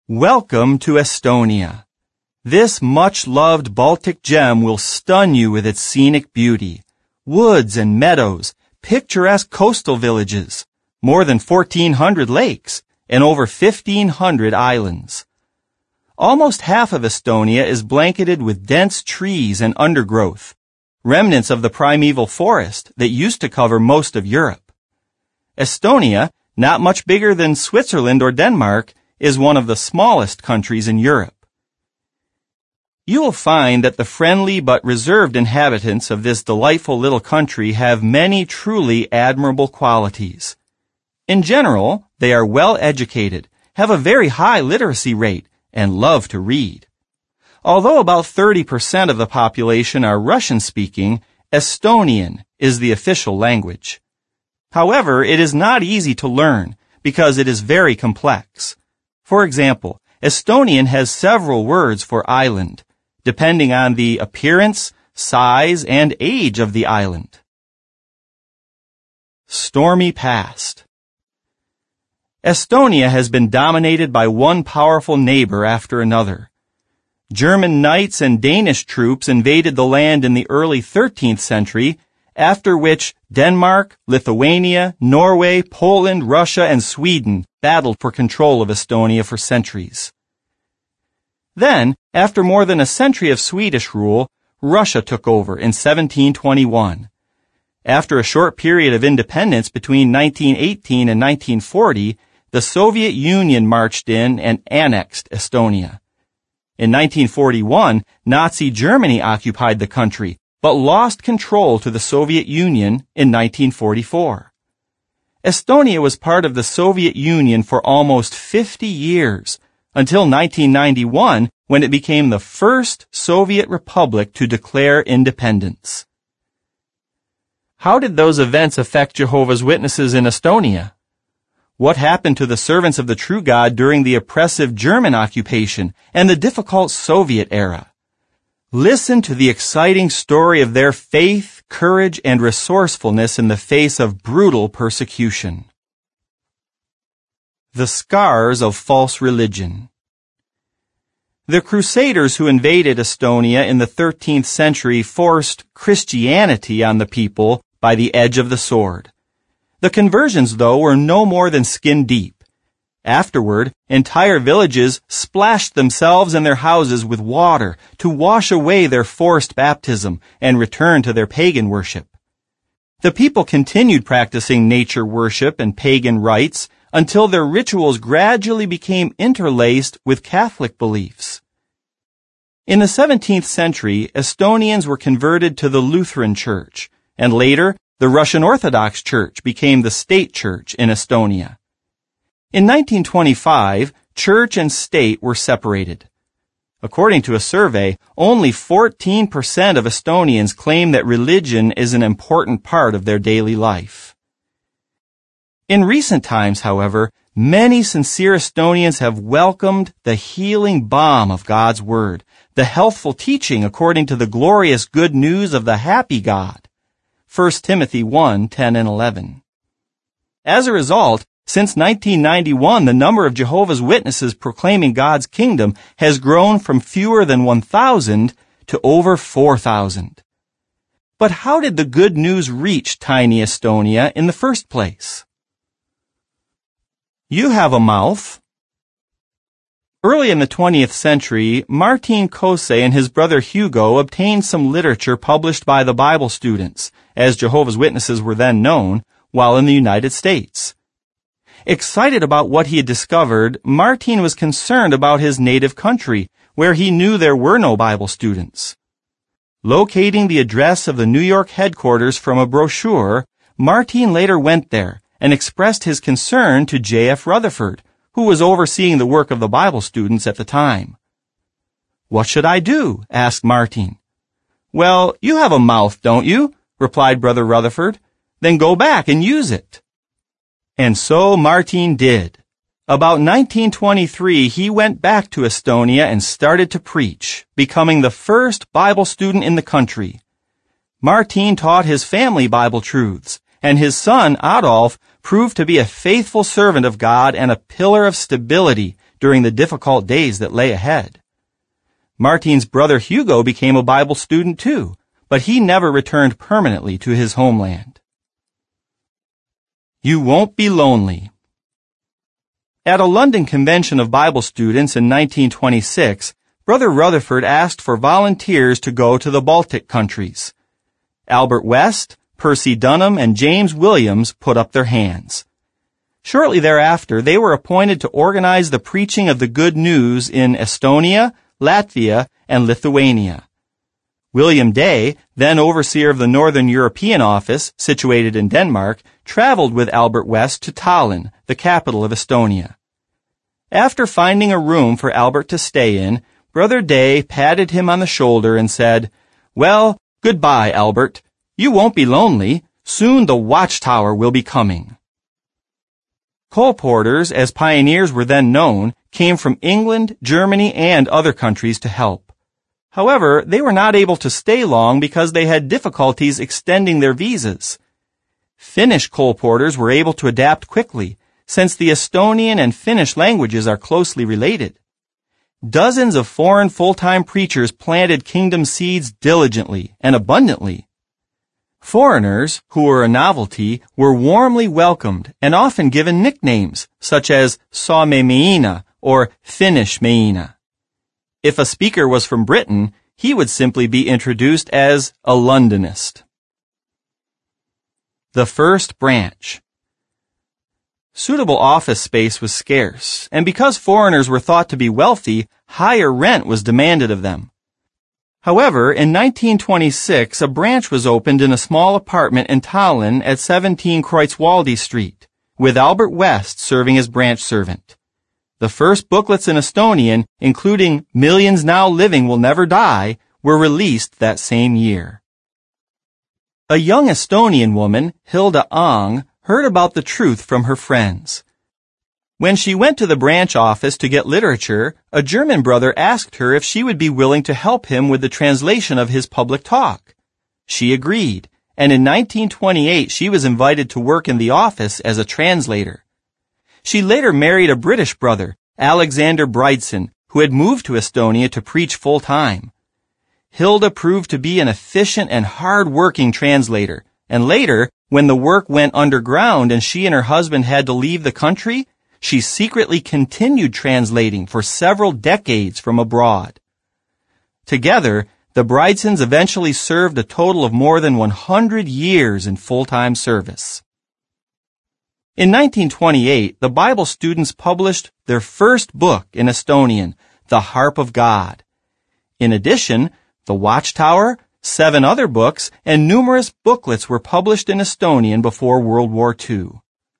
Welcome to Estonia. This much-loved Baltic gem will stun you with its scenic beauty. Woods and meadows, picturesque coastal villages, more than 1,400 lakes, and over 1,500 islands. Almost half of Estonia is blanketed with dense trees and undergrowth, remnants of the primeval forest that used to cover most of Europe. Estonia, not much bigger than Switzerland or Denmark, is one of the smallest countries in Europe. You will find that the friendly but reserved inhabitants of this delightful little country have many truly admirable qualities. In general, they are well educated, have a very high literacy rate, and love to read. Although about 30% of the population are Russian-speaking, Estonian is the official language. However, it is not easy to learn because it is very complex. For example, Estonian has several words for island, depending on the appearance, size, and age of the island. Stormy past. Estonia has been dominated by one powerful neighbor after another. German knights and Danish troops invaded the land in the early 13th century, after which Denmark, Lithuania, Norway, Poland, Russia, and Sweden battled for control of Estonia for centuries. Then, after more than a century of Swedish rule, Russia took over in 1721. After a short period of independence between 1918 and 1940, the Soviet Union marched in and annexed Estonia. In 1941, Nazi Germany occupied the country, but lost control to the Soviet Union in 1944. Estonia was part of the Soviet Union for almost 50 years, until 1991, when it became the first Soviet republic to declare independence. How did those events affect Jehovah's Witnesses in Estonia? What happened to the servants of the true God during the oppressive German occupation and the difficult Soviet era? Listen to the exciting story of their faith, courage, and resourcefulness in the face of brutal persecution. The scars of false religion. The Crusaders who invaded Estonia in the 13th century forced Christianity on the people by the edge of the sword. The conversions, though, were no more than skin deep. Afterward, entire villages splashed themselves and their houses with water to wash away their forced baptism and return to their pagan worship. The people continued practicing nature worship and pagan rites until their rituals gradually became interlaced with Catholic beliefs. In the 17th century, Estonians were converted to the Lutheran Church, and later, the Russian Orthodox Church became the state church in Estonia. In 1925, church and state were separated. According to a survey, only 14% of Estonians claim that religion is an important part of their daily life. In recent times, however, many sincere Estonians have welcomed the healing balm of God's Word, the healthful teaching according to the glorious good news of the happy God. 1 Timothy 1:10 and 11. As a result, since 1991, the number of Jehovah's Witnesses proclaiming God's kingdom has grown from fewer than 1,000 to over 4,000. But how did the good news reach tiny Estonia in the first place? You have a mouth. Early in the 20th century, Martin Kose and his brother Hugo obtained some literature published by the Bible students, as Jehovah's Witnesses were then known, while in the United States. Excited about what he had discovered, Martin was concerned about his native country, where he knew there were no Bible students. Locating the address of the New York headquarters from a brochure, Martin later went there and expressed his concern to J.F. Rutherford, who was overseeing the work of the Bible students at the time. "What should I do?" asked Martin. "Well, you have a mouth, don't you?" replied Brother Rutherford. "Then go back and use it." And so Martin did. About 1923, he went back to Estonia and started to preach, becoming the first Bible student in the country. Martin taught his family Bible truths, and his son, Adolf, proved to be a faithful servant of God and a pillar of stability during the difficult days that lay ahead. Martin's brother Hugo became a Bible student too, but he never returned permanently to his homeland. You won't be lonely. At a London convention of Bible students in 1926, Brother Rutherford asked for volunteers to go to the Baltic countries. Albert West, Percy Dunham, and James Williams put up their hands. Shortly thereafter, they were appointed to organize the preaching of the good news in Estonia, Latvia, and Lithuania. William Day, then overseer of the Northern European office, situated in Denmark, traveled with Albert West to Tallinn, the capital of Estonia. After finding a room for Albert to stay in, Brother Day patted him on the shoulder and said, "Well, goodbye, Albert. You won't be lonely. Soon the watchtower will be coming." Colporteurs, as pioneers were then known, came from England, Germany, and other countries to help. However, they were not able to stay long because they had difficulties extending their visas. Finnish colporteurs were able to adapt quickly, since the Estonian and Finnish languages are closely related. Dozens of foreign full-time preachers planted kingdom seeds diligently and abundantly. Foreigners, who were a novelty, were warmly welcomed and often given nicknames, such as Suomi-Miina or Finnish-Miina. If a speaker was from Britain, he would simply be introduced as a Londonist. The first branch. Suitable office space was scarce, and because foreigners were thought to be wealthy, higher rent was demanded of them. However, in 1926, a branch was opened in a small apartment in Tallinn at 17 Kreutzwaldi Street, with Albert West serving as branch servant. The first booklets in Estonian, including Millions Now Living Will Never Die, were released that same year. A young Estonian woman, Hilda Ang, heard about the truth from her friends. When she went to the branch office to get literature, a German brother asked her if she would be willing to help him with the translation of his public talk. She agreed, and in 1928 she was invited to work in the office as a translator. She later married a British brother, Alexander Bridson, who had moved to Estonia to preach full-time. Hilda proved to be an efficient and hard-working translator, and later, when the work went underground and she and her husband had to leave the country, she secretly continued translating for several decades from abroad. Together, the Bridsons eventually served a total of more than 100 years in full-time service. In 1928, the Bible students published their first book in Estonian, The Harp of God. In addition, The Watchtower, 7 other books, and numerous booklets were published in Estonian before World War II.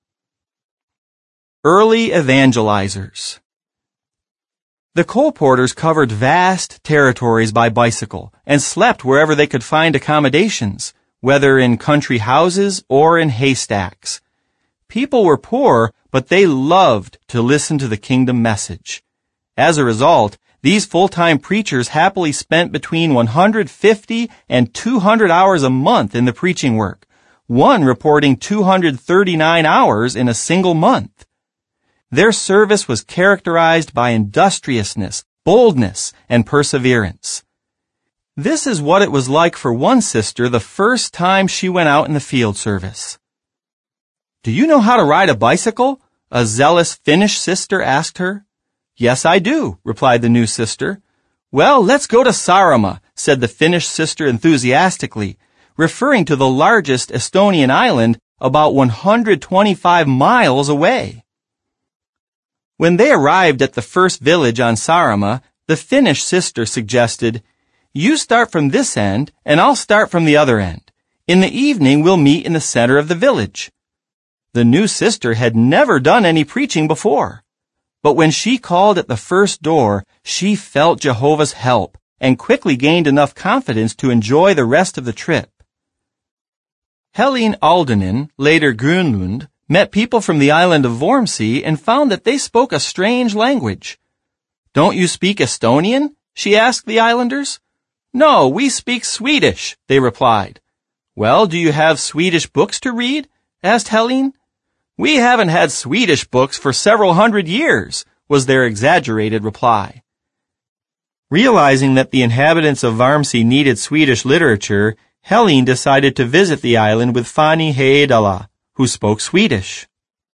Early evangelizers. The colporteurs covered vast territories by bicycle and slept wherever they could find accommodations, whether in country houses or in haystacks. People were poor, but they loved to listen to the kingdom message. As a result, these full-time preachers happily spent between 150 and 200 hours a month in the preaching work, one reporting 239 hours in a single month. Their service was characterized by industriousness, boldness, and perseverance. This is what it was like for one sister the first time she went out in the field service. "Do you know how to ride a bicycle?" a zealous Finnish sister asked her. "Yes, I do," replied the new sister. "Well, let's go to Saaremaa," said the Finnish sister enthusiastically, referring to the largest Estonian island about 125 miles away. When they arrived at the first village on Saaremaa, the Finnish sister suggested, "You start from this end, and I'll start from the other end. In the evening, we'll meet in the center of the village." The new sister had never done any preaching before. But when she called at the first door, she felt Jehovah's help and quickly gained enough confidence to enjoy the rest of the trip. Helene Aldernen, later Grönlund, met people from the island of Vormsi and found that they spoke a strange language. "Don't you speak Estonian?" she asked the islanders. "No, we speak Swedish," they replied. "Well, do you have Swedish books to read?" asked Helene. "We haven't had Swedish books for several hundred years. was their exaggerated reply. Realizing that the inhabitants of Varmsey needed Swedish literature, Helene decided to visit the island with Fanny Heidala, who spoke Swedish.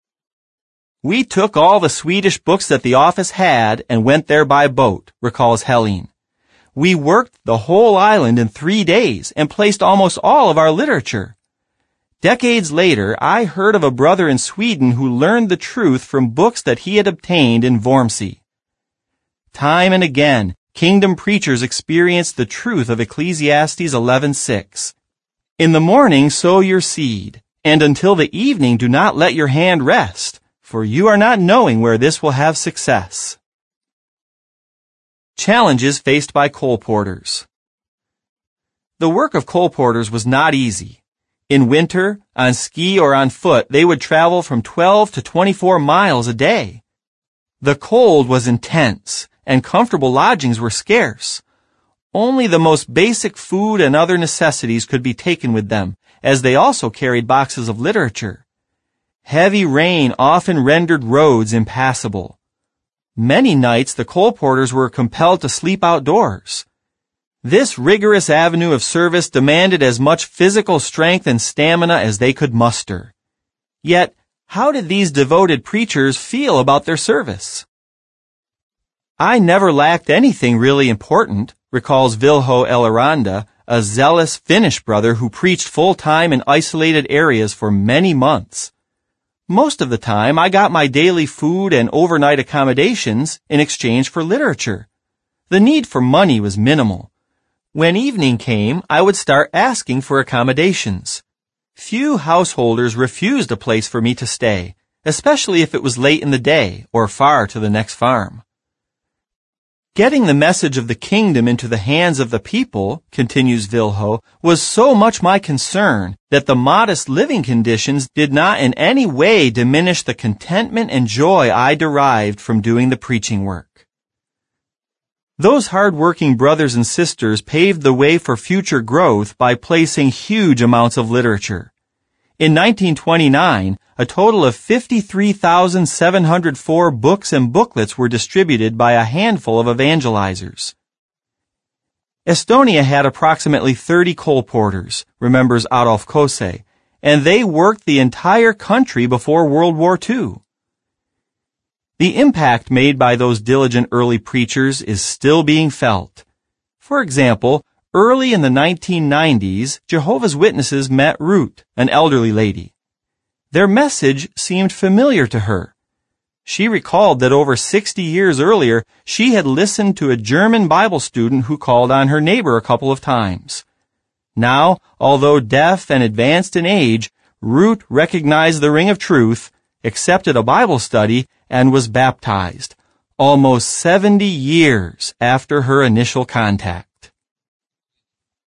"We took all the Swedish books that the office had and went there by boat," recalls Helene. "We worked the whole island in 3 days and placed almost all of our literature. Decades later, I heard of a brother in Sweden who learned the truth from books that he had obtained in Vormsey." Time and again, kingdom preachers experienced the truth of Ecclesiastes 11:6. "In the morning sow your seed, and until the evening do not let your hand rest, for you are not knowing where this will have success." Challenges faced by coal porters. The work of coal porters was not easy. In winter, on ski or on foot, they would travel from 12 to 24 miles a day. The cold was intense, and comfortable lodgings were scarce. Only the most basic food and other necessities could be taken with them, as they also carried boxes of literature. Heavy rain often rendered roads impassable. Many nights the coal porters were compelled to sleep outdoors. This rigorous avenue of service demanded as much physical strength and stamina as they could muster. Yet, how did these devoted preachers feel about their service? "I never lacked anything really important," recalls Vilho Eloranta, a zealous Finnish brother who preached full-time in isolated areas for many months. "Most of the time, I got my daily food and overnight accommodations in exchange for literature. The need for money was minimal. When evening came, I would start asking for accommodations. Few householders refused a place for me to stay, especially if it was late in the day or far to the next farm." Getting the message of the kingdom into the hands of the people, continues Vilho, was so much my concern that the modest living conditions did not in any way diminish the contentment and joy I derived from doing the preaching work. Those hard-working brothers and sisters paved the way for future growth by placing huge amounts of literature. In 1929, a total of 53,704 books and booklets were distributed by a handful of evangelizers. Estonia had approximately 30 coal porters, remembers Adolf Kose, and they worked the entire country before World War II. The impact made by those diligent early preachers is still being felt. For example, early in the 1990s, Jehovah's Witnesses met Ruth, an elderly lady. Their message seemed familiar to her. She recalled that over 60 years earlier, she had listened to a German Bible student who called on her neighbor a couple of times. Now, although deaf and advanced in age, Ruth recognized the ring of truth, accepted a Bible study, and was baptized, almost 70 years after her initial contact.